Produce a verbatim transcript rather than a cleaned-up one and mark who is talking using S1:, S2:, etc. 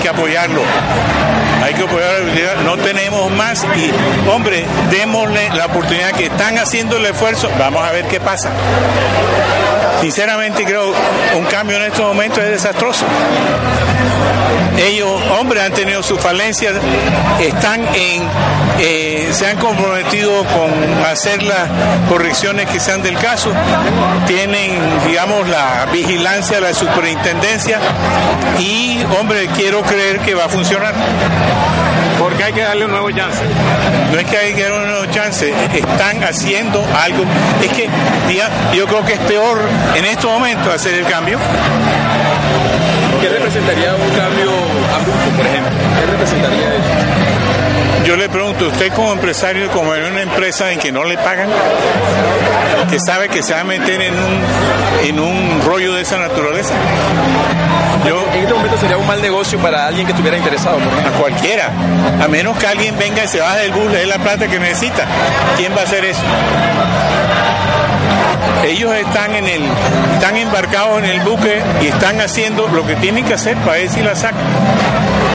S1: que apoyarlo. Hay que apoyar la viabilidad. No tenemos más y, hombre, démosle la oportunidad que están haciendo el esfuerzo. Vamos a ver qué pasa. Sinceramente creo un cambio en estos momentos es desastroso. Ellos, hombre, han tenido sus falencias, están en, eh, se han comprometido con hacer las correcciones que sean del caso, tienen, digamos, la vigilancia de la superintendencia y, hombre, quiero creer que va a funcionar.
S2: Porque hay que darle un nuevo chance.
S1: No es que hay que darle un nuevo chance, están haciendo algo. Es que diga, yo creo que es peor en estos momentos hacer el cambio.
S2: ¿Qué representaría un cambio abrupto, por ejemplo? ¿Qué representaría eso?
S1: Yo le pregunto, ¿usted como empresario, como en una empresa en que no le pagan, que sabe que se va a meter en un, en un rollo de esa naturaleza?
S2: Yo, en este momento sería un mal negocio para alguien que estuviera interesado, por ejemplo.
S1: A cualquiera, a menos que alguien venga y se baje del bus, le dé la plata que necesita. ¿Quién va a hacer eso? Ellos están en el, están embarcados en el buque y están haciendo lo que tienen que hacer para ver si la sacan.